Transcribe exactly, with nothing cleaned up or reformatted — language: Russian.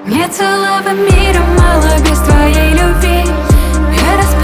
Мне целого мира мало без твоей любви. Я расп-